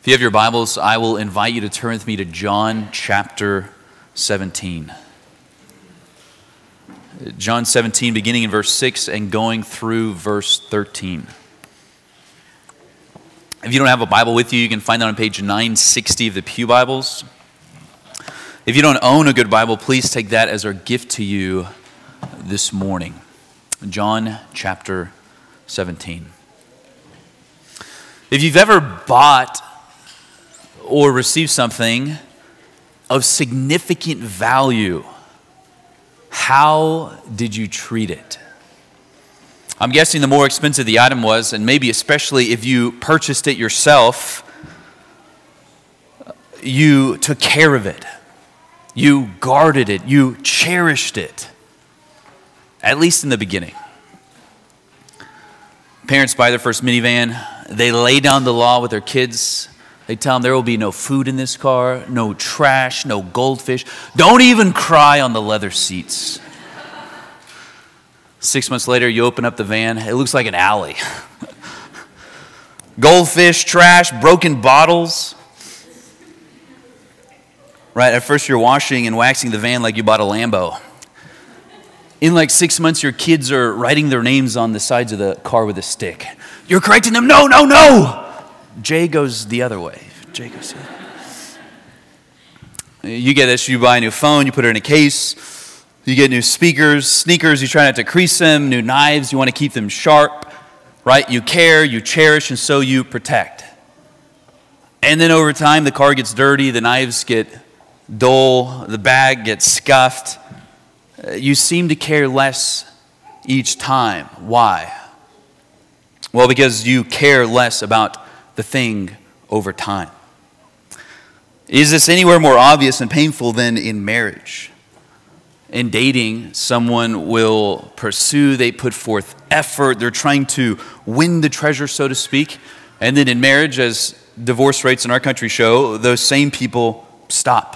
If you have your Bibles, I will invite you to turn with me to John chapter 17. John 17, beginning in verse 6 and going through verse 13. If you don't have a Bible with you, you can find that on page 960 of the Pew Bibles. If you don't own a good Bible, please take that as our gift to you this morning. John chapter 17. If you've ever bought or received something of significant value, how did you treat it? I'm guessing the more expensive the item was, and maybe especially if you purchased it yourself, you took care of it. You guarded it. You cherished it, at least in the beginning. Parents buy their first minivan. They lay down the law with their kids. They tell them there will be no food in this car, no trash, no goldfish. Don't even cry on the leather seats. 6 months later, you open up the van. It looks like an alley. Goldfish, trash, broken bottles. Right, at first you're washing and waxing the van like you bought a Lambo. In like 6 months, your kids are writing their names on the sides of the car with a stick. You're correcting them. No, no, no. Jay goes the other way. Jay goes the other way. You get this, you buy a new phone, you put it in a case. You get new speakers, sneakers, you try not to crease them, new knives, you want to keep them sharp, right? You care, you cherish, and so you protect. And then over time, the car gets dirty, the knives get dull, the bag gets scuffed. You seem to care less each time. Why? Well, because you care less about the thing over time. Is this anywhere more obvious and painful than in marriage? In dating, someone will pursue, they put forth effort, they're trying to win the treasure, so to speak. And then in marriage, as divorce rates in our country show, those same people stop.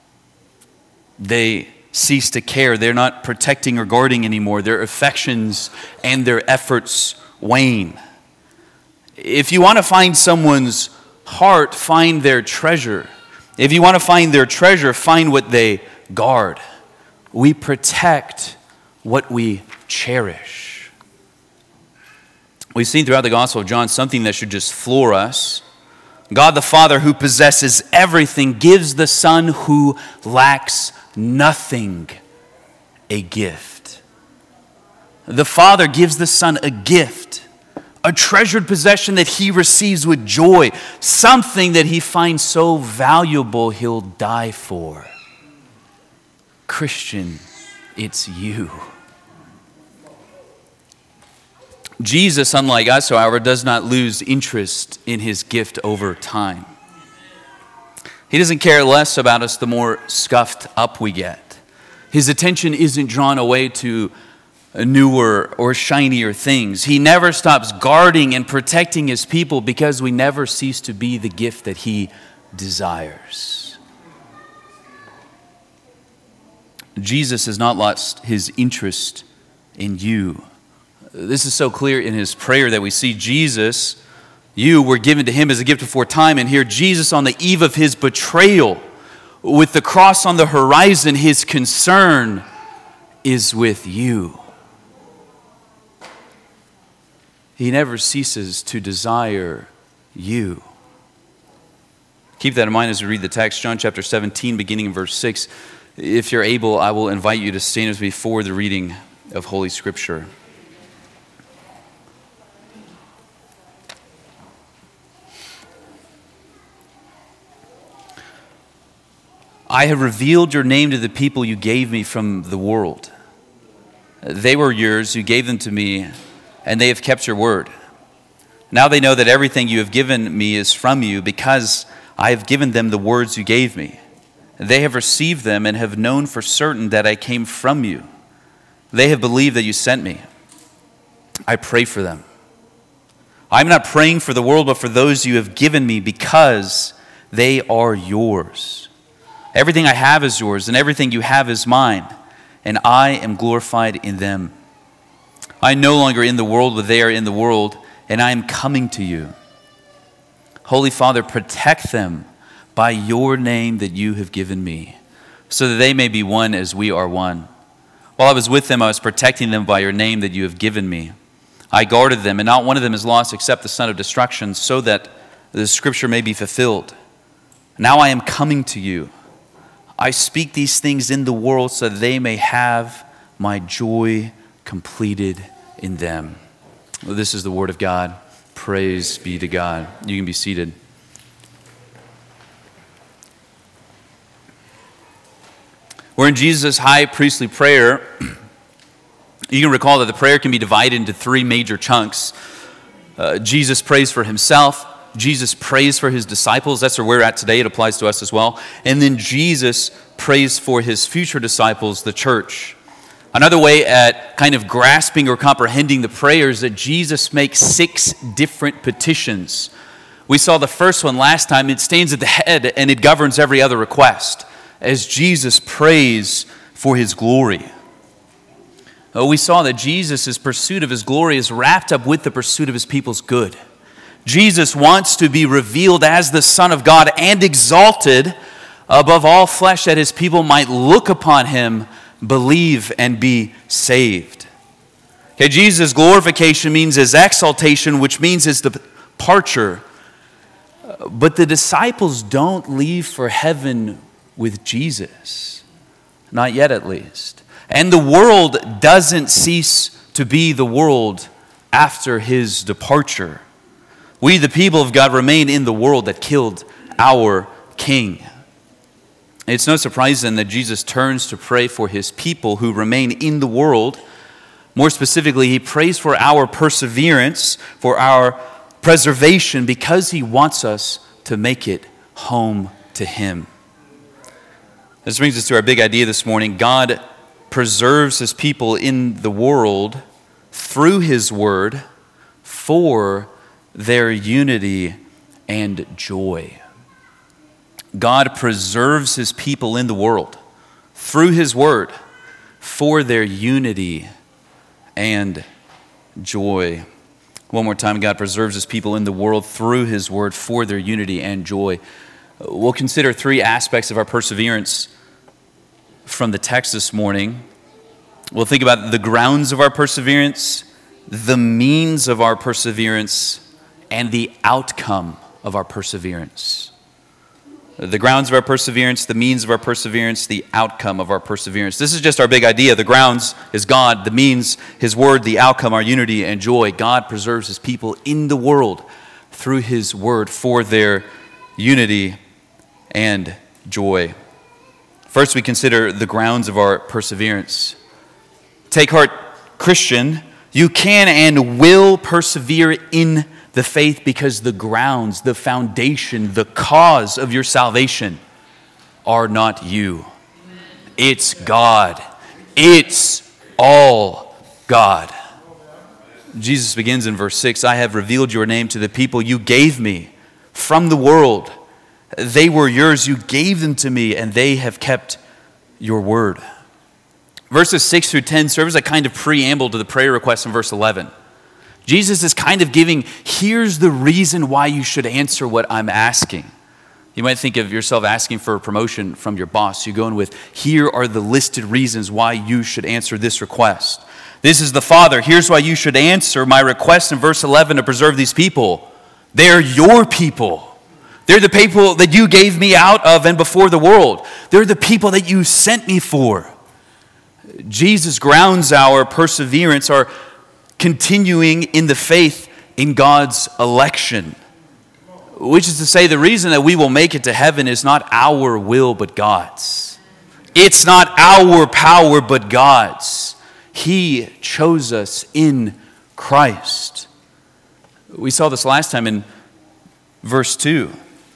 They cease to care. They're not protecting or guarding anymore. Their affections and their efforts wane. If you want to find someone's heart, find their treasure. If you want to find their treasure, find what they guard. We protect what we cherish. We've seen throughout the Gospel of John something that should just floor us. God the Father, who possesses everything, gives the Son who lacks nothing a gift. The Father gives the Son a gift, a treasured possession that he receives with joy, something that he finds so valuable he'll die for. Christian, it's you. Jesus, unlike us, however, does not lose interest in his gift over time. He doesn't care less about us the more scuffed up we get. His attention isn't drawn away to newer or shinier things. He never stops guarding and protecting his people because we never cease to be the gift that he desires. Jesus has not lost his interest in you. This is so clear in his prayer that we see Jesus, you were given to him as a gift before time, and here Jesus on the eve of his betrayal, with the cross on the horizon, his concern is with you. He never ceases to desire you. Keep that in mind as we read the text, John chapter 17, beginning in verse 6. If you're able, I will invite you to stand with me for the reading of Holy Scripture. I have revealed your name to the people you gave me from the world. They were yours, you gave them to me, and they have kept your word. Now they know that everything you have given me is from you, because I have given them the words you gave me. They have received them and have known for certain that I came from you. They have believed that you sent me. I pray for them. I'm not praying for the world, but for those you have given me, because they are yours. Everything I have is yours, and everything you have is mine, and I am glorified in them. I am no longer in the world, but they are in the world, and I am coming to you. Holy Father, protect them by your name that you have given me, so that they may be one as we are one. While I was with them, I was protecting them by your name that you have given me. I guarded them, and not one of them is lost except the son of destruction, so that the scripture may be fulfilled. Now I am coming to you. I speak these things in the world so that they may have my joy completed in them. Well, this is the word of God. Praise be to God. You can be seated. We're in Jesus' high priestly prayer. You can recall that the prayer can be divided into three major chunks. Jesus prays for himself. Jesus prays for his disciples. That's where we're at today. It applies to us as well. And then Jesus prays for his future disciples, the church. Another way at kind of grasping or comprehending the prayer is that Jesus makes 6 different petitions. We saw the first one last time. It stands at the head and it governs every other request as Jesus prays for his glory. We saw that Jesus' pursuit of his glory is wrapped up with the pursuit of his people's good. Jesus wants to be revealed as the Son of God and exalted above all flesh, that his people might look upon him, believe, and be saved. Okay, Jesus' glorification means his exaltation, which means his departure. But the disciples don't leave for heaven with Jesus. Not yet, at least. And the world doesn't cease to be the world after his departure. We, the people of God, remain in the world that killed our King. It's no surprise then that Jesus turns to pray for his people who remain in the world. More specifically, he prays for our perseverance, for our preservation, because he wants us to make it home to him. This brings us to our big idea this morning. God preserves his people in the world through his word for their unity and joy. God preserves his people in the world through his word for their unity and joy. One more time, God preserves his people in the world through his word for their unity and joy. We'll consider 3 aspects of our perseverance from the text this morning. We'll think about the grounds of our perseverance, the means of our perseverance, and the outcome of our perseverance. The grounds of our perseverance, the means of our perseverance, the outcome of our perseverance. This is just our big idea. The grounds is God, the means, his word, the outcome, our unity and joy. God preserves his people in the world through his word for their unity and joy. First, we consider the grounds of our perseverance. Take heart, Christian. You can and will persevere in the faith because the grounds, the foundation, the cause of your salvation are not you. It's God. It's all God. Jesus begins in verse 6, I have revealed your name to the people you gave me from the world. They were yours. You gave them to me, and they have kept your word. Verses 6 through 10 serve as a kind of preamble to the prayer request in verse 11. Jesus is kind of giving, here's the reason why you should answer what I'm asking. You might think of yourself asking for a promotion from your boss. You go in with, here are the listed reasons why you should answer this request. This is the Father. Here's why you should answer my request in verse 11 to preserve these people. They're your people. They're the people that you gave me out of and before the world. They're the people that you sent me for. Jesus grounds our perseverance, our continuing in the faith in God's election. Which is to say, the reason that we will make it to heaven is not our will, but God's. It's not our power, but God's. He chose us in Christ. We saw this last time in verse 2.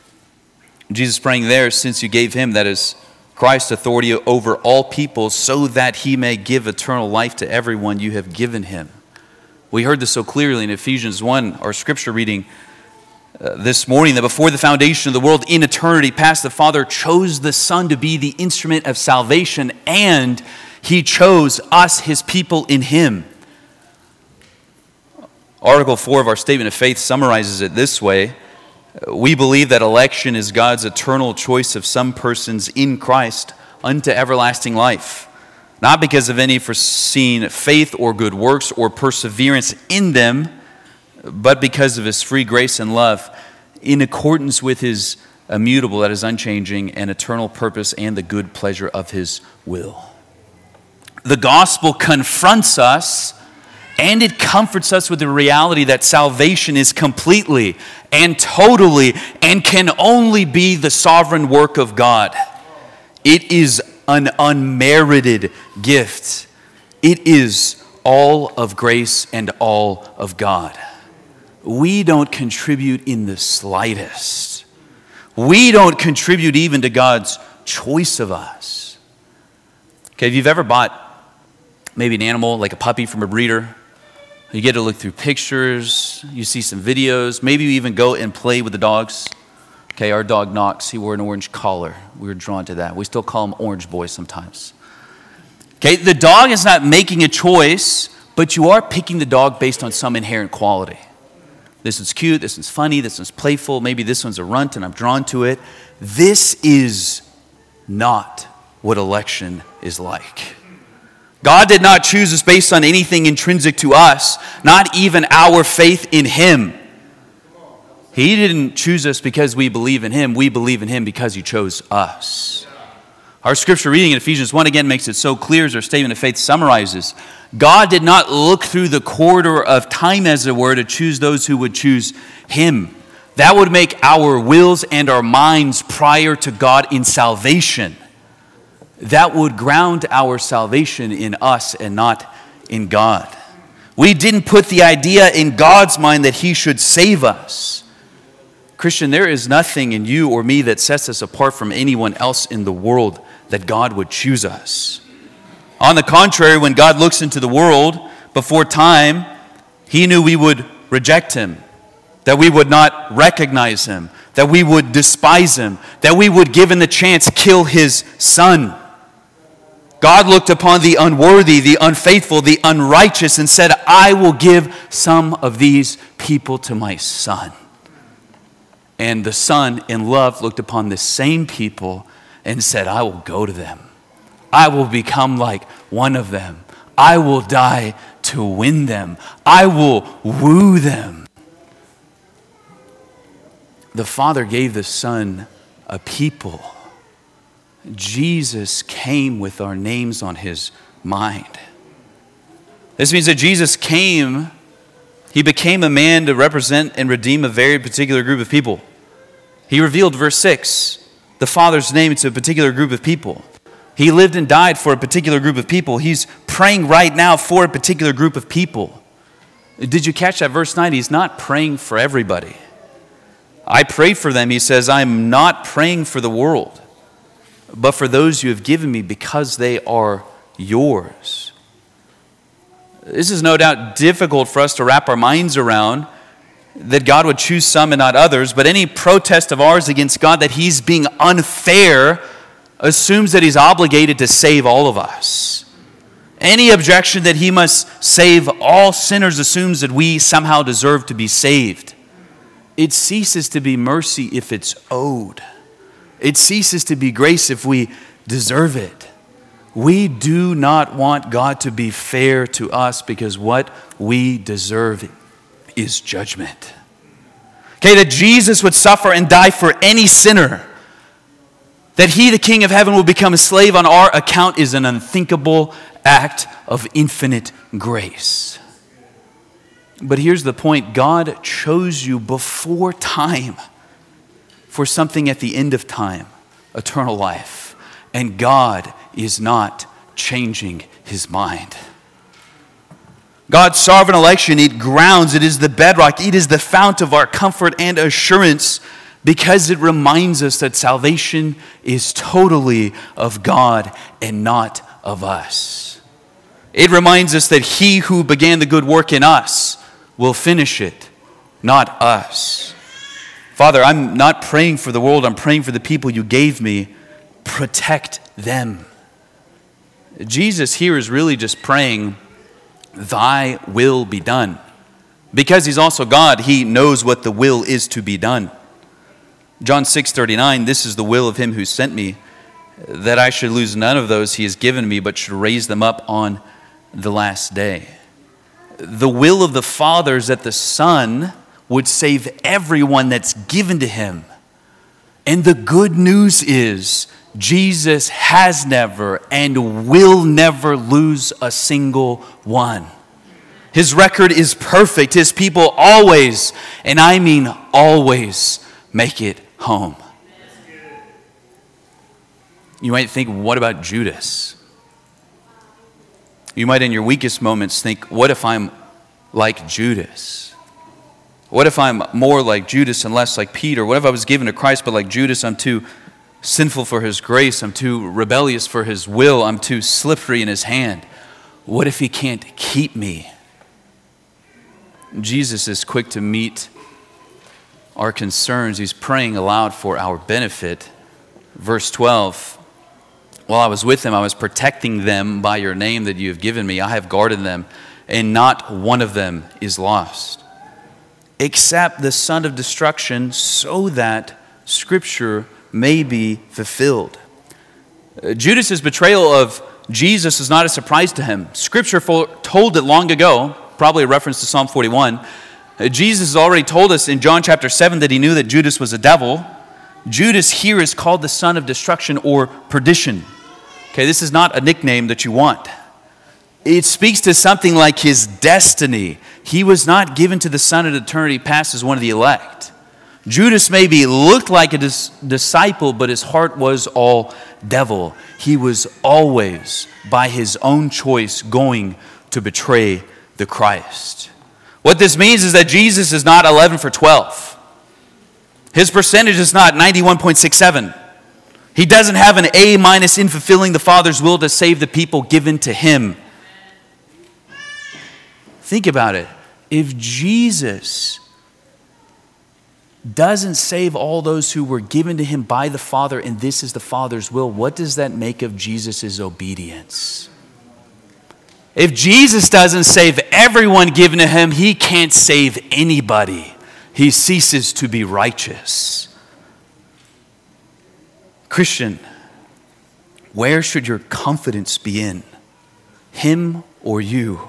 Jesus praying there, since you gave him, that is Christ, authority over all people, so that he may give eternal life to everyone you have given him. We heard this so clearly in Ephesians 1, our scripture reading this morning, that before the foundation of the world, in eternity past, the Father chose the Son to be the instrument of salvation, and he chose us, his people, in him. Article 4 of our Statement of Faith summarizes it this way. We believe that election is God's eternal choice of some persons in Christ unto everlasting life, not because of any foreseen faith or good works or perseverance in them, but because of his free grace and love, in accordance with his immutable, that is unchanging, and eternal purpose and the good pleasure of his will. The gospel confronts us and it comforts us with the reality that salvation is completely and totally and can only be the sovereign work of God. It is an unmerited gift. It is all of grace and all of God. We don't contribute in the slightest. We don't contribute even to God's choice of us. Okay, if you've ever bought maybe an animal like a puppy from a breeder, you get to look through pictures, you see some videos, maybe you even go and play with the dogs. Okay, our dog Knox, he wore an orange collar. We were drawn to that. We still call him Orange Boy sometimes. Okay, the dog is not making a choice, but you are picking the dog based on some inherent quality. This one's cute, this one's funny, this one's playful, maybe this one's a runt and I'm drawn to it. This is not what election is like. God did not choose us based on anything intrinsic to us, not even our faith in him. He didn't choose us because we believe in him. We believe in him because he chose us. Our scripture reading in Ephesians 1 again makes it so clear, as our statement of faith summarizes. God did not look through the corridor of time, as it were, to choose those who would choose him. That would make our wills and our minds prior to God in salvation. That would ground our salvation in us and not in God. We didn't put the idea in God's mind that he should save us. Christian, there is nothing in you or me that sets us apart from anyone else in the world that God would choose us. On the contrary, when God looks into the world before time, he knew we would reject him, that we would not recognize him, that we would despise him, that we would, given the chance, kill his son. God looked upon the unworthy, the unfaithful, the unrighteous, and said, I will give some of these people to my son. And the son, in love, looked upon the same people and said, I will go to them. I will become like one of them. I will die to win them. I will woo them. The Father gave the Son a people. Jesus came with our names on his mind. This means that Jesus came, he became a man to represent and redeem a very particular group of people. He revealed, verse 6, the Father's name to a particular group of people. He lived and died for a particular group of people. He's praying right now for a particular group of people. Did you catch that verse 9? He's not praying for everybody. I pray for them, he says, I'm not praying for the world, but for those you have given me because they are yours. This is no doubt difficult for us to wrap our minds around, that God would choose some and not others, but any protest of ours against God that he's being unfair assumes that he's obligated to save all of us. Any objection that he must save all sinners assumes that we somehow deserve to be saved. It ceases to be mercy if it's owed. It ceases to be grace if we deserve it. We do not want God to be fair to us because what we deserve is judgment. Okay, that Jesus would suffer and die for any sinner, that he, the King of heaven, will become a slave on our account is an unthinkable act of infinite grace. But here's the point. God chose you before time for something at the end of time, eternal life. And God is not changing his mind. God's sovereign election, it grounds, it is the bedrock, it is the fount of our comfort and assurance because it reminds us that salvation is totally of God and not of us. It reminds us that he who began the good work in us will finish it, not us. Father, I'm not praying for the world, I'm praying for the people you gave me. Protect them. Jesus here is really just praying, thy will be done. Because he's also God, he knows what the will is to be done. John 6:39, this is the will of him who sent me, that I should lose none of those he has given me, but should raise them up on the last day. The will of the Father is that the Son would save everyone that's given to him. And the good news is Jesus has never and will never lose a single one. His record is perfect. His people always, and I mean always, make it home. You might think, what about Judas? You might in your weakest moments think, what if I'm like Judas? What if I'm more like Judas and less like Peter? What if I was given to Christ, but like Judas, I'm too sinful for his grace, I'm too rebellious for his will, I'm too slippery in his hand. What if he can't keep me? Jesus is quick to meet our concerns. He's praying aloud for our benefit. Verse 12, while I was with them, I was protecting them by your name that you have given me. I have guarded them, and not one of them is lost, except the son of destruction, so that Scripture may be fulfilled. Judas' betrayal of Jesus is not a surprise to him. Scripture foretold it long ago, probably a reference to Psalm 41. Jesus has already told us in John chapter 7 that he knew that Judas was a devil. Judas here is called the son of destruction or perdition. Okay, this is not a nickname that you want. It speaks to something like his destiny. He was not given to the Son of eternity past as one of the elect. Judas maybe looked like a disciple, but his heart was all devil. He was always, by his own choice, going to betray the Christ. What this means is that Jesus is not 11 for 12. His percentage is not 91.67. He doesn't have an A- in fulfilling the Father's will to save the people given to him. Think about it. If Jesus doesn't save all those who were given to him by the Father, and this is the Father's will, what does that make of Jesus' obedience? If Jesus doesn't save everyone given to him, he can't save anybody. He ceases to be righteous. Christian, where should your confidence be in? Him or you?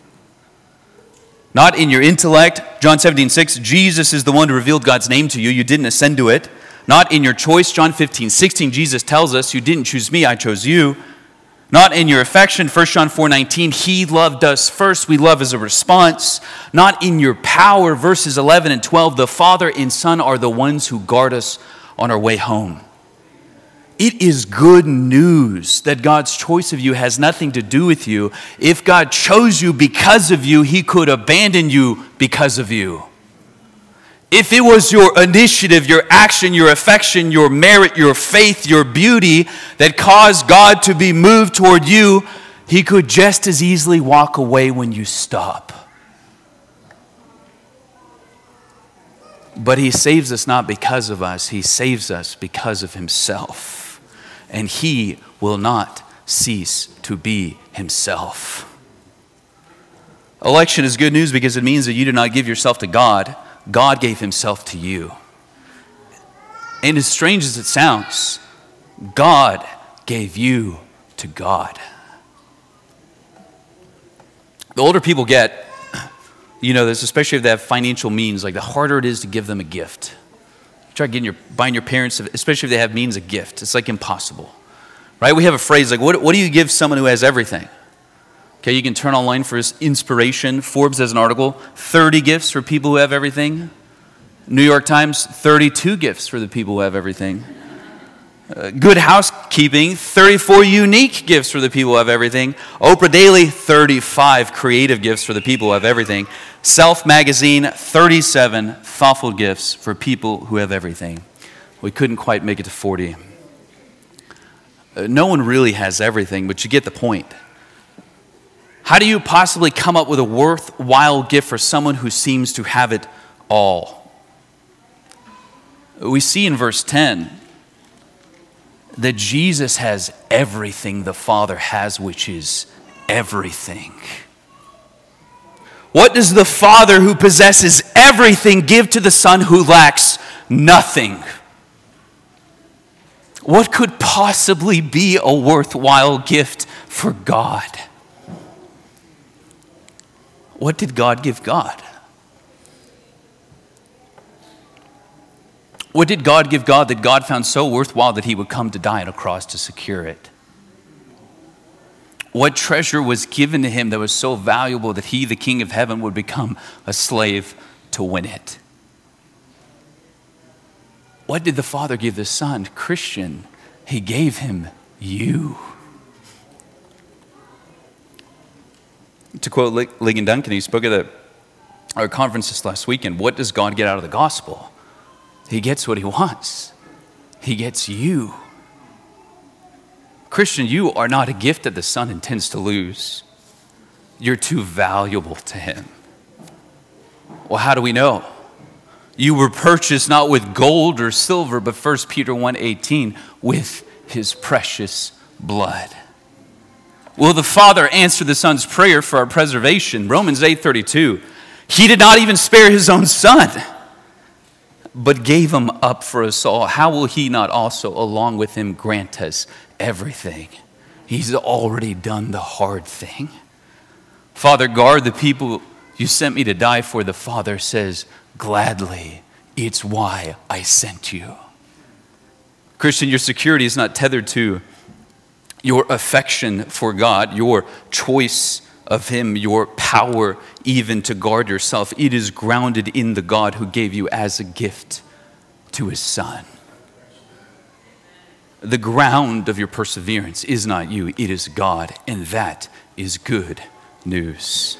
Not in your intellect. John 17:6, Jesus is the one who revealed God's name to you. You didn't ascend to it. Not in your choice. John 15:16, Jesus tells us, you didn't choose me, I chose you. Not in your affection. 1 John 4:19, he loved us first. We love as a response. Not in your power. Verses 11 and 12, the Father and Son are the ones who guard us on our way home. It is good news that God's choice of you has nothing to do with you. If God chose you because of you, he could abandon you because of you. If it was your initiative, your action, your affection, your merit, your faith, your beauty that caused God to be moved toward you, he could just as easily walk away when you stop. But he saves us not because of us, he saves us because of himself. And he will not cease to be himself. Election is good news because it means that you did not give yourself to God. God gave himself to you. And as strange as it sounds, God gave you to God. The older people get, you know this, especially if they have financial means, like the harder it is to give them a gift. Try buying your parents, especially if they have means, a gift. It's like impossible, right? We have a phrase like, what do you give someone who has everything? Okay, you can turn online for his inspiration. Forbes has an article, 30 gifts for people who have everything. New York Times, 32 gifts for the people who have everything. Good Housekeeping, 34 unique gifts for the people who have everything. Oprah Daily, 35 creative gifts for the people who have everything. Self Magazine, 37 thoughtful gifts for people who have everything. We couldn't quite make it to 40. No one really has everything, but you get the point. How do you possibly come up with a worthwhile gift for someone who seems to have it all? We see in verse 10 that Jesus has everything the Father has, which is everything. What does the Father who possesses everything give to the Son who lacks nothing? What could possibly be a worthwhile gift for God? What did God give God? What did God give God that God found so worthwhile that he would come to die on a cross to secure it? What treasure was given to him that was so valuable that he, the King of heaven, would become a slave to win it? What did the Father give the Son? Christian, he gave him you. To quote Ligon Duncan, he spoke at our conference this last weekend. What does God get out of the gospel? He gets what he wants. He gets you. Christian, you are not a gift that the Son intends to lose. You're too valuable to him. Well, how do we know? You were purchased not with gold or silver, but 1 Peter 1:18, with his precious blood. Will the Father answer the Son's prayer for our preservation? Romans 8:32, he did not even spare his own Son, but gave him up for us all. How will he not also, along with him, grant us everything? He's already done the hard thing. Father, guard the people you sent me to die for. The Father says, gladly, it's why I sent you. Christian, your security is not tethered to your affection for God, your choice of him, your power even to guard yourself. It is grounded in the God who gave you as a gift to his Son. The ground of your perseverance is not you, it is God, and that is good news.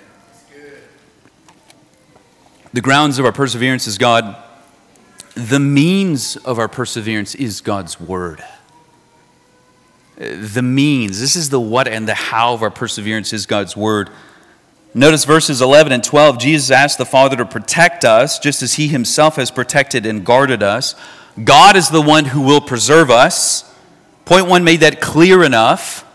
The grounds of our perseverance is God. The means of our perseverance is God's word. The means, this is the what and the how of our perseverance is God's word. Notice verses 11 and 12. Jesus asked the Father to protect us just as he himself has protected and guarded us. God is the one who will preserve us. Point one made that clear enough.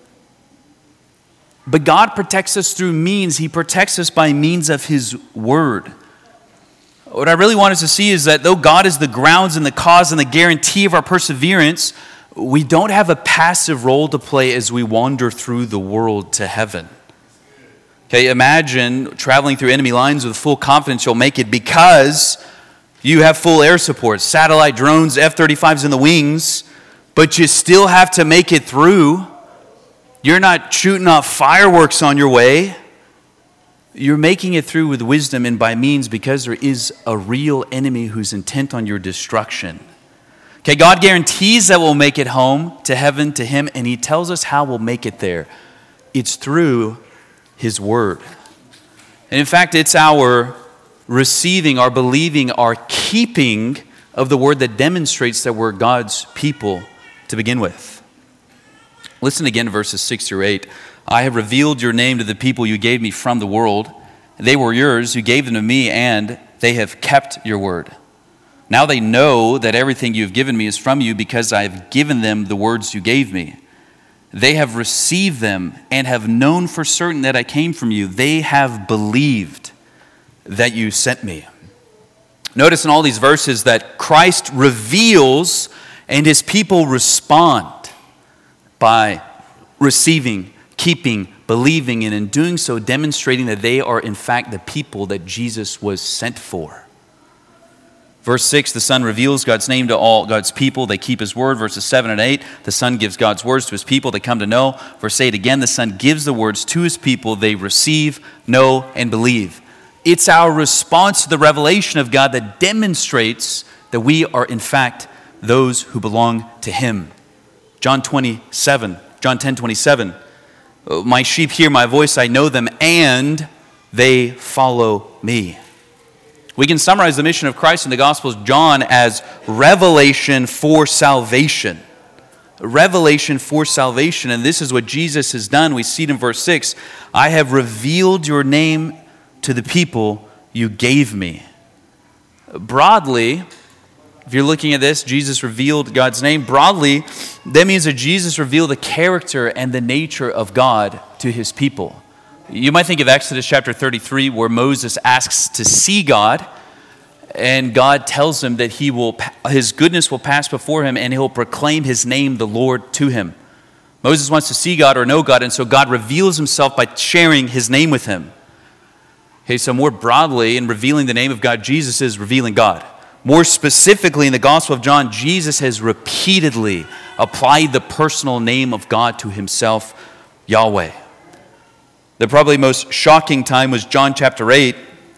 But God protects us through means. He protects us by means of his word. What I really want us to see is that though God is the grounds and the cause and the guarantee of our perseverance, we don't have a passive role to play as we wander through the world to heaven. Okay, imagine traveling through enemy lines with full confidence you'll make it because you have full air support, satellite drones, F-35s in the wings, but you still have to make it through. You're not shooting off fireworks on your way. You're making it through with wisdom and by means because there is a real enemy who's intent on your destruction. Okay, God guarantees that we'll make it home to heaven to him, and he tells us how we'll make it there. It's through his word. And in fact, it's our receiving, our believing, our keeping of the word that demonstrates that we're God's people to begin with. Listen again to verses 6 through 8. I have revealed your name to the people you gave me from the world. They were yours, you gave them to me, and they have kept your word. Now they know that everything you have given me is from you because I have given them the words you gave me. They have received them and have known for certain that I came from you. They have believed that you sent me. Notice in all these verses that Christ reveals and his people respond by receiving, keeping, believing, and in doing so demonstrating that they are in fact the people that Jesus was sent for. Verse 6, the Son reveals God's name to all God's people. They keep his word. Verses 7 and 8, the Son gives God's words to his people. They come to know. Verse 8 again, the Son gives the words to his people. They receive, know, and believe. It's our response to the revelation of God that demonstrates that we are in fact those who belong to him. John 10:27. My sheep hear my voice, I know them, and they follow me. We can summarize the mission of Christ in the Gospels, John, as revelation for salvation. Revelation for salvation, and this is what Jesus has done. We see it in verse 6. I have revealed your name to the people you gave me. Broadly, if you're looking at this, Jesus revealed God's name. Broadly, that means that Jesus revealed the character and the nature of God to his people. You might think of Exodus chapter 33, where Moses asks to see God. and God tells him that his goodness will pass before him, and he'll proclaim his name, the Lord, to him. Moses wants to see God or know God, and so God reveals himself by sharing his name with him. Okay, so more broadly, in revealing the name of God, Jesus is revealing God. More specifically, in the Gospel of John, Jesus has repeatedly applied the personal name of God to himself, Yahweh. The probably most shocking time was John chapter 8.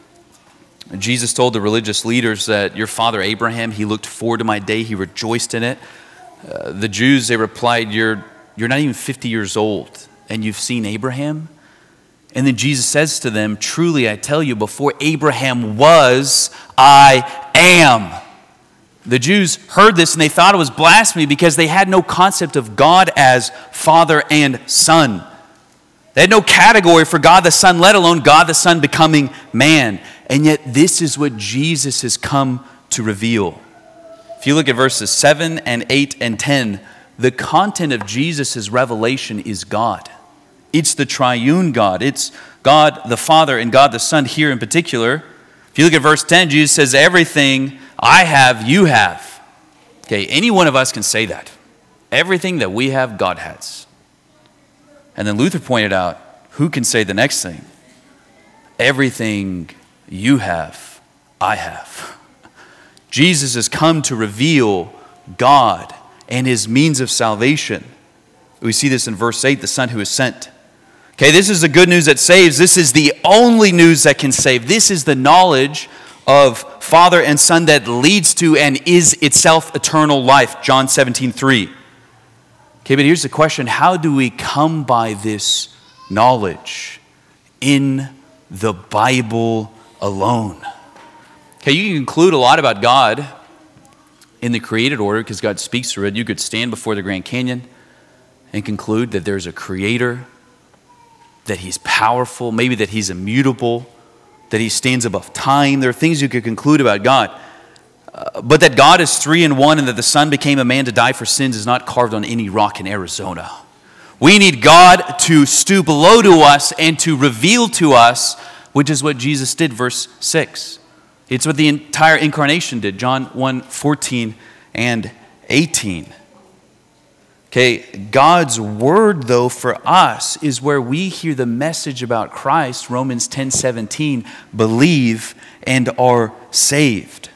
Jesus told the religious leaders that your father Abraham, he looked forward to my day, he rejoiced in it. The Jews, they replied, you're not even 50 years old, and you've seen Abraham? And then Jesus says to them, truly I tell you, before Abraham was, I am. The Jews heard this and they thought it was blasphemy because they had no concept of God as Father and Son. They had no category for God the Son, let alone God the Son becoming man. And yet this is what Jesus has come to reveal. If you look at verses 7 and 8 and 10, the content of Jesus' revelation is God. It's the triune God. It's God the Father and God the Son here in particular. If you look at verse 10, Jesus says, everything I have, you have. Okay, any one of us can say that. Everything that we have, God has. And then Luther pointed out, who can say the next thing? Everything you have, I have. Jesus has come to reveal God and his means of salvation. We see this in verse 8, the Son who is sent. Okay, this is the good news that saves. This is the only news that can save. This is the knowledge of Father and Son that leads to and is itself eternal life. John 17:3. Okay, but here's the question. How do we come by this knowledge? In the Bible alone. Okay, you can conclude a lot about God in the created order because God speaks through it. You could stand before the Grand Canyon and conclude that there's a creator, that he's powerful, maybe that he's immutable, that he stands above time. There are things you could conclude about God. But that God is three in one and that the Son became a man to die for sins is not carved on any rock in Arizona. We need God to stoop low to us and to reveal to us, which is what Jesus did, verse 6. It's what the entire incarnation did, John 1:14 and 18. Okay, God's word, though, for us is where we hear the message about Christ, Romans 10:17, believe and are saved.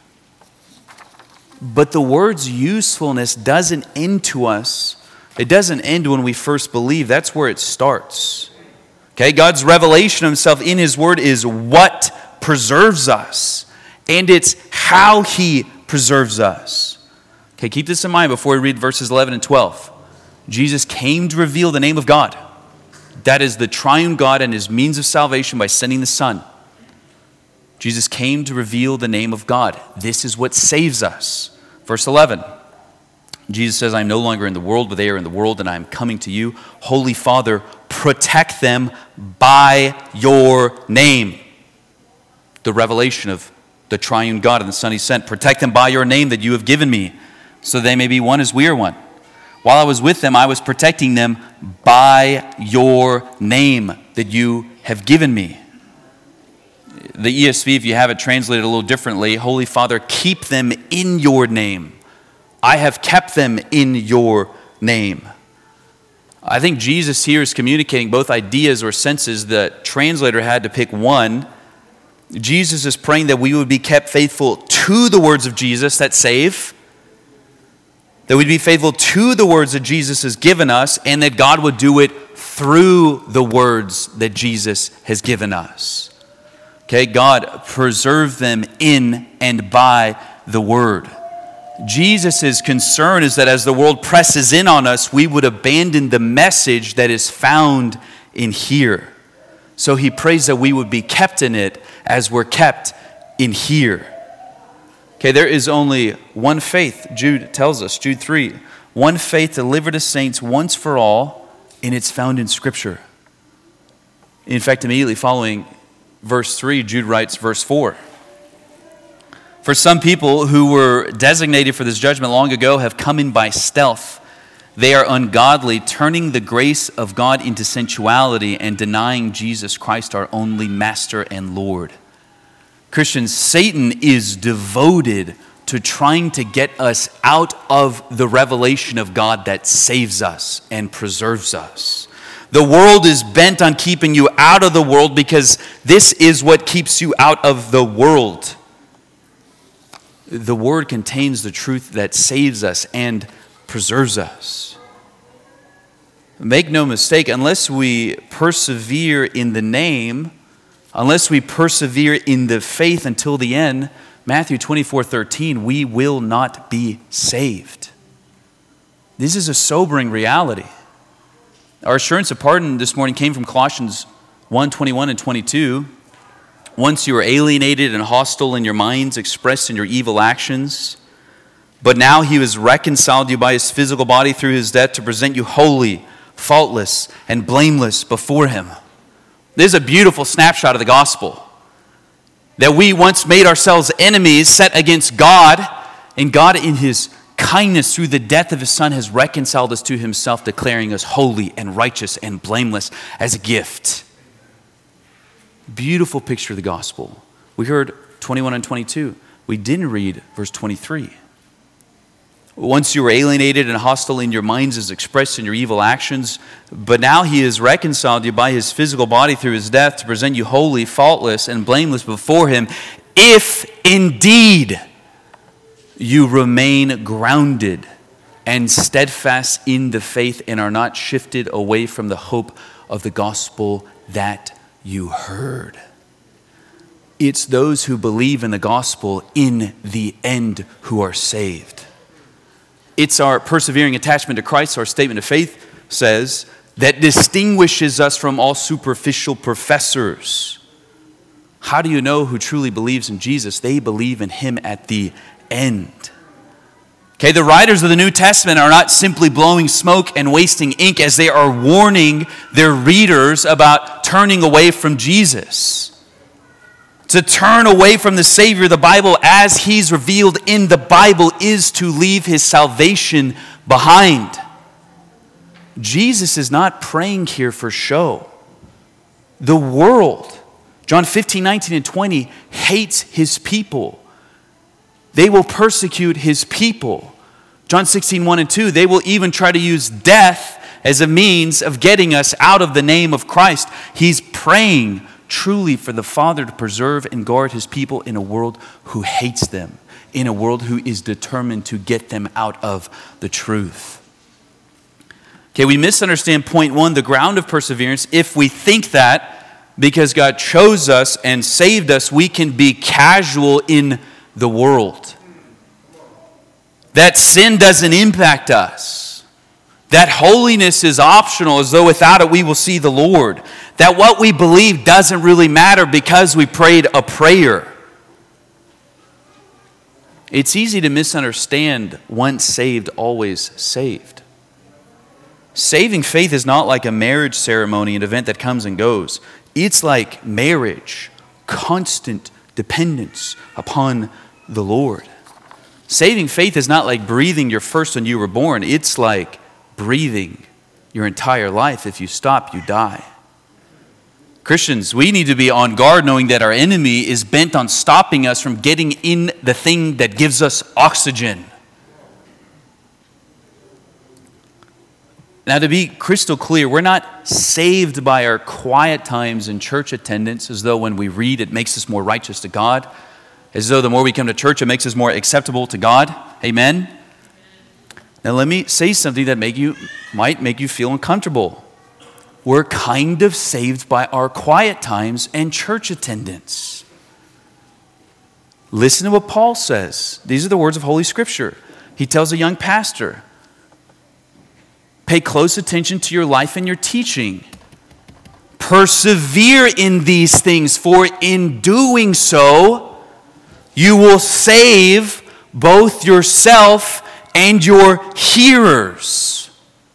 But the word's usefulness doesn't end to us. It doesn't end when we first believe. That's where it starts. Okay, God's revelation of himself in his word is what preserves us. And it's how he preserves us. Okay, keep this in mind before we read verses 11 and 12. Jesus came to reveal the name of God. That is the triune God and his means of salvation by sending the Son. Jesus came to reveal the name of God. This is what saves us. Verse 11. Jesus says, I am no longer in the world, but they are in the world, and I am coming to you. Holy Father, protect them by your name. The revelation of the triune God and the Son he sent. Protect them by your name that you have given me, so they may be one as we are one. While I was with them, I was protecting them by your name that you have given me. The ESV, if you have it translated a little differently, Holy Father, keep them in your name. I have kept them in your name. I think Jesus here is communicating both ideas or senses. The translator had to pick one. Jesus is praying that we would be kept faithful to the words of Jesus that save, that we'd be faithful to the words that Jesus has given us, and that God would do it through the words that Jesus has given us. Okay, God preserve them in and by the word. Jesus' concern is that as the world presses in on us, we would abandon the message that is found in here. So he prays that we would be kept in it as we're kept in here. Okay, there is only one faith, Jude tells us, Jude 3. One faith delivered to saints once for all, and it's found in Scripture. In fact, immediately following verse 3, Jude writes verse 4. For some people who were designated for this judgment long ago have come in by stealth. They are ungodly, turning the grace of God into sensuality and denying Jesus Christ, our only Master and Lord. Christians, Satan is devoted to trying to get us out of the revelation of God that saves us and preserves us. The world is bent on keeping you out of the world because this is what keeps you out of the world. The Word contains the truth that saves us and preserves us. Make no mistake, unless we persevere in the name, unless we persevere in the faith until the end, Matthew 24:13, we will not be saved. This is a sobering reality. Our assurance of pardon this morning came from Colossians 1:21 and 22. Once you were alienated and hostile in your minds, expressed in your evil actions, but now he has reconciled you by his physical body through his death to present you holy, faultless, and blameless before him. This is a beautiful snapshot of the gospel. That we once made ourselves enemies set against God, and God in his kindness through the death of his Son has reconciled us to himself, declaring us holy and righteous and blameless as a gift. Beautiful picture of the gospel. We heard 21 and 22. We didn't read verse 23. Once you were alienated and hostile in your minds as expressed in your evil actions, but now he has reconciled you by his physical body through his death to present you holy, faultless, and blameless before him, if indeed you remain grounded and steadfast in the faith and are not shifted away from the hope of the gospel that you heard. It's those who believe in the gospel in the end who are saved. It's our persevering attachment to Christ, our statement of faith says, that distinguishes us from all superficial professors. How do you know who truly believes in Jesus? They believe in him at the end. Okay, the writers of the New Testament are not simply blowing smoke and wasting ink as they are warning their readers about turning away from Jesus. To turn away from the Savior of the Bible as he's revealed in the Bible is to leave his salvation behind. Jesus is not praying here for show. The world, John 15, 19, and 20, hates his people. They will persecute his people. John 16, 1 and 2, they will even try to use death as a means of getting us out of the name of Christ. He's praying truly for the Father to preserve and guard his people in a world who hates them, in a world who is determined to get them out of the truth. Okay, we misunderstand point one, the ground of perseverance, if we think that because God chose us and saved us, we can be casual in the world. That sin doesn't impact us. That holiness is optional, as though without it we will see the Lord. That what we believe doesn't really matter because we prayed a prayer. It's easy to misunderstand once saved, always saved. Saving faith is not like a marriage ceremony, an event that comes and goes. It's like marriage, constant dependence upon the Lord. Saving faith is not like breathing your first when you were born. It's like breathing your entire life. If you stop, you die. Christians, we need to be on guard knowing that our enemy is bent on stopping us from getting in the thing that gives us oxygen. Now, to be crystal clear, we're not saved by our quiet times in church attendance, as though when we read it makes us more righteous to God, as though the more we come to church it makes us more acceptable to God. Amen? Now let me say something that might make you feel uncomfortable. We're kind of saved by our quiet times and church attendance. Listen to what Paul says. These are the words of Holy Scripture. He tells a young pastor, pay close attention to your life and your teaching. Persevere in these things, for in doing so, you will save both yourself and your hearers.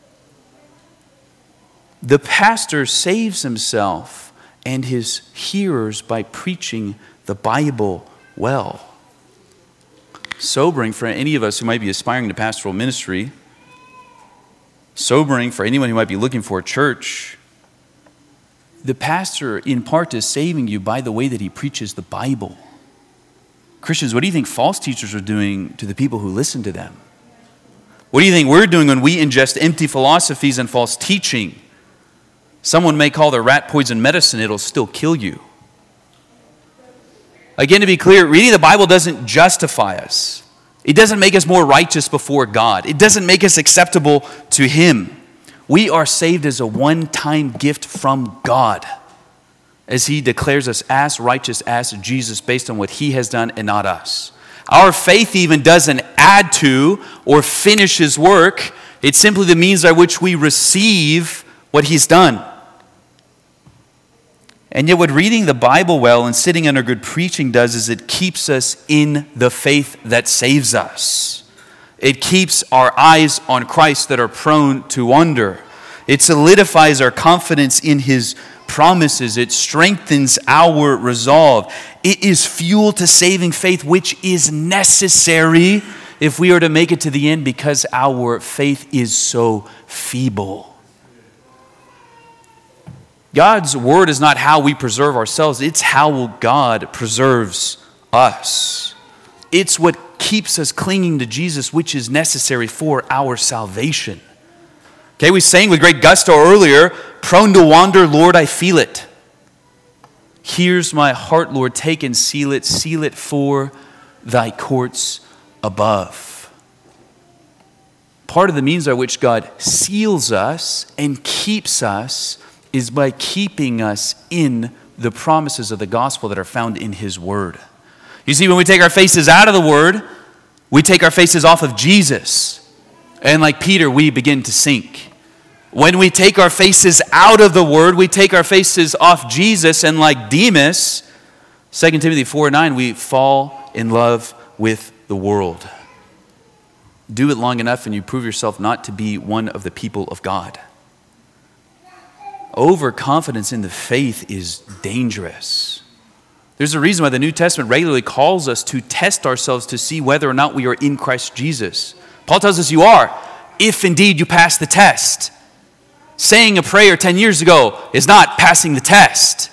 The pastor saves himself and his hearers by preaching the Bible well. Sobering for any of us who might be aspiring to pastoral ministry. Sobering for anyone who might be looking for a church. The pastor, in part, is saving you by the way that he preaches the Bible. Christians, what do you think false teachers are doing to the people who listen to them? What do you think we're doing when we ingest empty philosophies and false teaching? Someone may call their rat poison medicine, it'll still kill you. Again, to be clear, reading the Bible doesn't justify us. It doesn't make us more righteous before God. It doesn't make us acceptable to Him. We are saved as a one-time gift from God, as He declares us as righteous as Jesus based on what He has done and not us. Our faith even doesn't add to or finish His work. It's simply the means by which we receive what He's done. And yet what reading the Bible well and sitting under good preaching does is it keeps us in the faith that saves us. It keeps our eyes on Christ that are prone to wander. It solidifies our confidence in His promises. It strengthens our resolve. It is fuel to saving faith, which is necessary if we are to make it to the end, because our faith is so feeble. God's word is not how we preserve ourselves. It's how God preserves us. It's what keeps us clinging to Jesus, which is necessary for our salvation. Okay, we sang with great gusto earlier, prone to wander, Lord, I feel it. Here's my heart, Lord, take and seal it for thy courts above. Part of the means by which God seals us and keeps us is by keeping us in the promises of the gospel that are found in His word. You see, when we take our faces out of the word, we take our faces off of Jesus. And like Peter, we begin to sink. When we take our faces out of the word, we take our faces off Jesus, and like Demas, 2 Timothy 4:9, we fall in love with the world. Do it long enough and you prove yourself not to be one of the people of God. Overconfidence in the faith is dangerous. There's a reason why the New Testament regularly calls us to test ourselves to see whether or not we are in Christ Jesus. Paul tells us you are, if indeed you pass the test. Saying a prayer 10 years ago is not passing the test.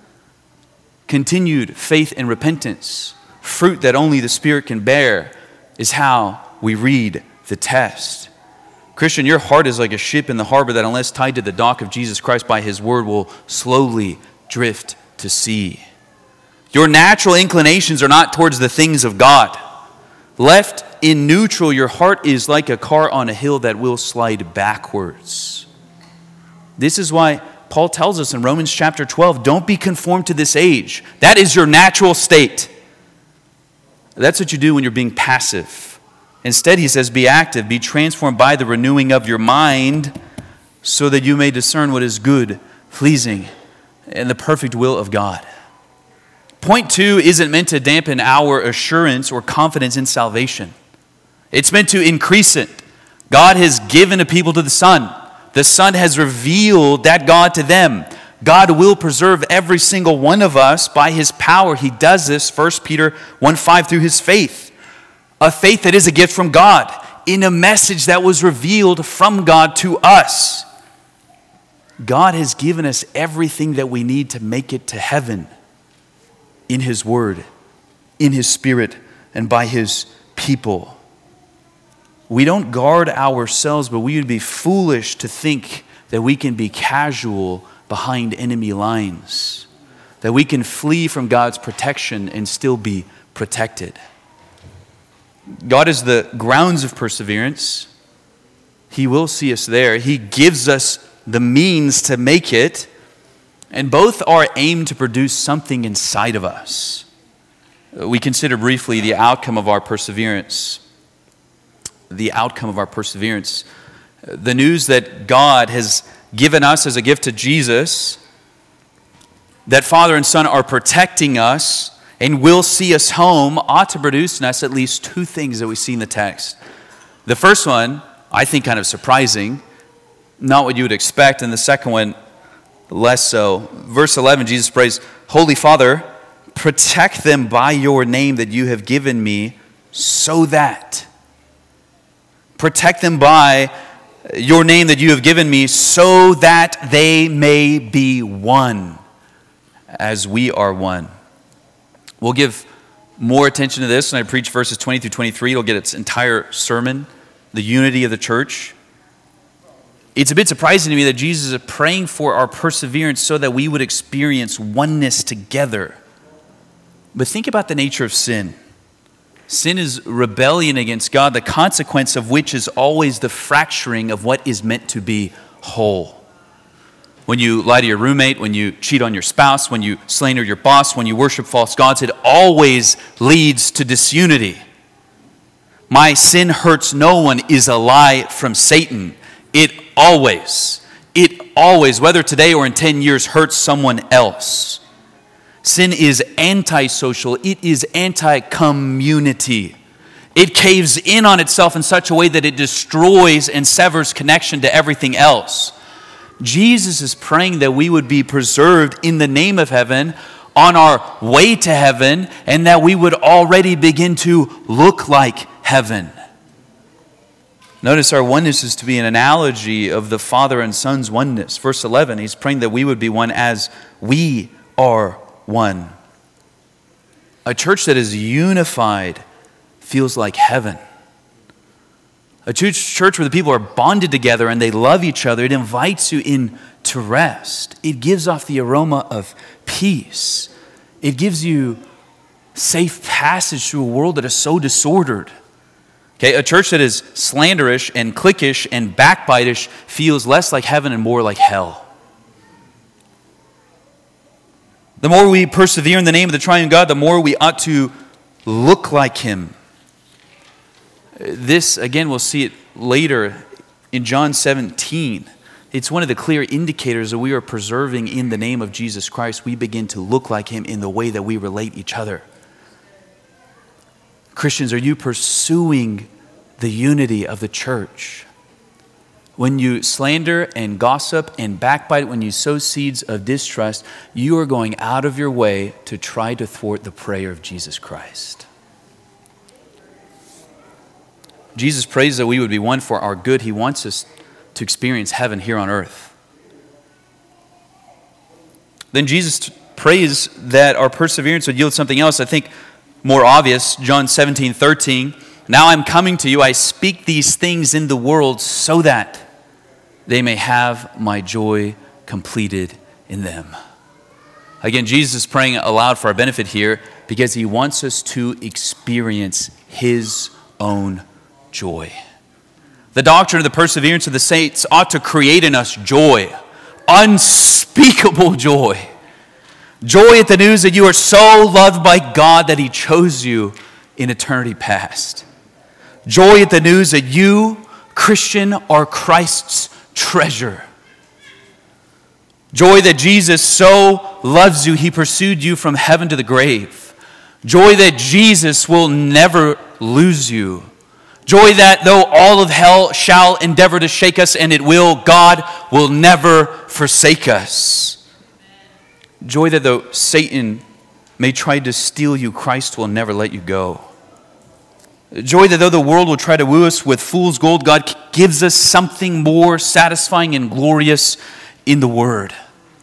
Continued faith and repentance, fruit that only the Spirit can bear, is how we read the test. Christian, your heart is like a ship in the harbor that, unless tied to the dock of Jesus Christ by His word, will slowly drift to sea. Your natural inclinations are not towards the things of God. Left in neutral, your heart is like a car on a hill that will slide backwards. This is why Paul tells us in Romans chapter 12, don't be conformed to this age. That is your natural state. That's what you do when you're being passive. Instead, he says, be active, be transformed by the renewing of your mind, so that you may discern what is good, pleasing, and the perfect will of God. Point 2 isn't meant to dampen our assurance or confidence in salvation. It's meant to increase it. God has given a people to the Son. The Son has revealed that God to them. God will preserve every single one of us by His power. He does this, 1 Peter 1:5, through His faith. A faith that is a gift from God in a message that was revealed from God to us. God has given us everything that we need to make it to heaven in His Word, in His Spirit, and by His people. We don't guard ourselves, but we would be foolish to think that we can be casual behind enemy lines, that we can flee from God's protection and still be protected. God is the grounds of perseverance. He will see us there. He gives us the means to make it, and both are aimed to produce something inside of us. We consider briefly the outcome of our perseverance. The outcome of our perseverance. The news that God has given us as a gift to Jesus, that Father and Son are protecting us and will see us home, ought to produce in us at least two things that we see in the text. The first one, I think kind of surprising, not what you would expect, and the second one, less so. Verse 11, Jesus prays, Holy Father, protect them by your name that you have given me, so that. Protect them by your name that you have given me, so that they may be one, as we are one. We'll give more attention to this when I preach verses 20 through 23. It'll get its entire sermon, the unity of the church. It's a bit surprising to me that Jesus is praying for our perseverance so that we would experience oneness together. But think about the nature of sin. Sin is rebellion against God, the consequence of which is always the fracturing of what is meant to be whole. When you lie to your roommate, when you cheat on your spouse, when you slander your boss, when you worship false gods, it always leads to disunity. My sin hurts no one is a lie from Satan. It always, whether today or in 10 years, hurts someone else. Sin is antisocial. It is anti-community. It caves in on itself in such a way that it destroys and severs connection to everything else. Jesus is praying that we would be preserved in the name of heaven, on our way to heaven, and that we would already begin to look like heaven. Notice our oneness is to be an analogy of the Father and Son's oneness. Verse 11, he's praying that we would be one as we are one. A church that is unified feels like heaven. A church where the people are bonded together and they love each other, it invites you in to rest. It gives off the aroma of peace. It gives you safe passage through a world that is so disordered. Okay, a church that is slanderish and cliquish and backbitish feels less like heaven and more like hell. The more we persevere in the name of the triune God, the more we ought to look like Him. This, again, we'll see it later in John 17. It's one of the clear indicators that we are preserving in the name of Jesus Christ. We begin to look like Him in the way that we relate each other. Christians, are you pursuing the unity of the church? When you slander and gossip and backbite, when you sow seeds of distrust, you are going out of your way to try to thwart the prayer of Jesus Christ. Jesus prays that we would be one for our good. He wants us to experience heaven here on earth. Then Jesus prays that our perseverance would yield something else, I think more obvious. John 17:13. Now I'm coming to you. I speak these things in the world so that they may have my joy completed in them. Again, Jesus is praying aloud for our benefit here because He wants us to experience His own joy. The doctrine of the perseverance of the saints ought to create in us joy, unspeakable joy. Joy at the news that you are so loved by God that He chose you in eternity past. Joy at the news that you, Christian, are Christ's treasure. Joy that Jesus so loves you, He pursued you from heaven to the grave. Joy that Jesus will never lose you. Joy that though all of hell shall endeavor to shake us, and it will, God will never forsake us. Joy that though Satan may try to steal you, Christ will never let you go. Joy that though the world will try to woo us with fool's gold, God gives us something more satisfying and glorious in the Word.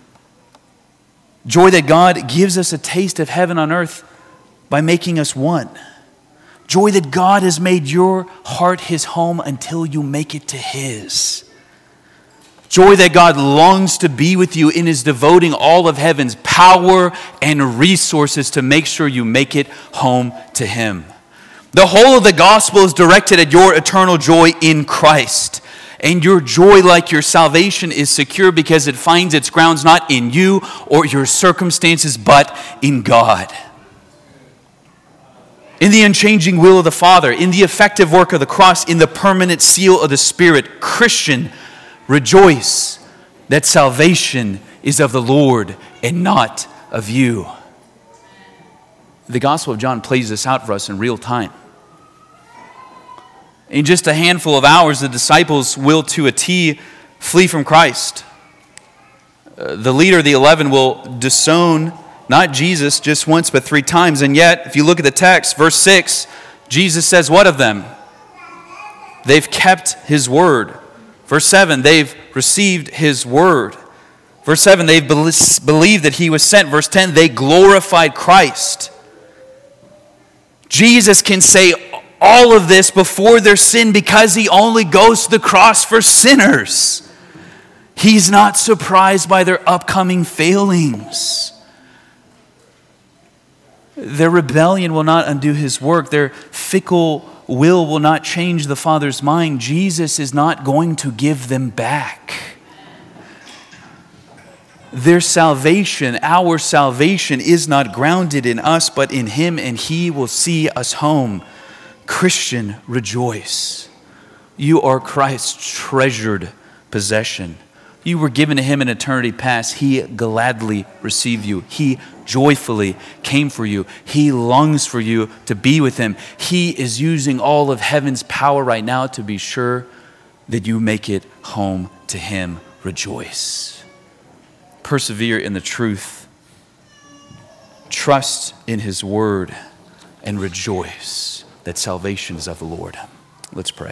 Joy that God gives us a taste of heaven on earth by making us one. Joy that God has made your heart His home until you make it to His. Joy that God longs to be with you and is devoting all of heaven's power and resources to make sure you make it home to Him. The whole of the gospel is directed at your eternal joy in Christ. And your joy, like your salvation, is secure because it finds its grounds not in you or your circumstances, but in God. In the unchanging will of the Father, in the effective work of the cross, in the permanent seal of the Spirit. Christian, rejoice that salvation is of the Lord and not of you. The Gospel of John plays this out for us in real time. In just a handful of hours, the disciples will, to a T, flee from Christ. The leader of the 11 will disown not Jesus just once, but 3 times. And yet, if you look at the text, verse 6, Jesus says what of them? They've kept His word. Verse 7, they've received His word. Verse 7, they've believed that He was sent. Verse 10, they glorified Christ. Jesus can say all of this before their sin because he only goes to the cross for sinners. He's not surprised by their upcoming failings. Their rebellion will not undo his work. Their fickle will not change the Father's mind. Jesus is not going to give them back. Their salvation, our salvation, is not grounded in us, but in him, and he will see us home. Christian, rejoice. You are Christ's treasured possession. You were given to him in eternity past. He gladly received you. He joyfully came for you. He longs for you to be with him. He is using all of heaven's power right now to be sure that you make it home to him. Rejoice. Persevere in the truth. Trust in his word and rejoice that salvation is of the Lord. Let's pray.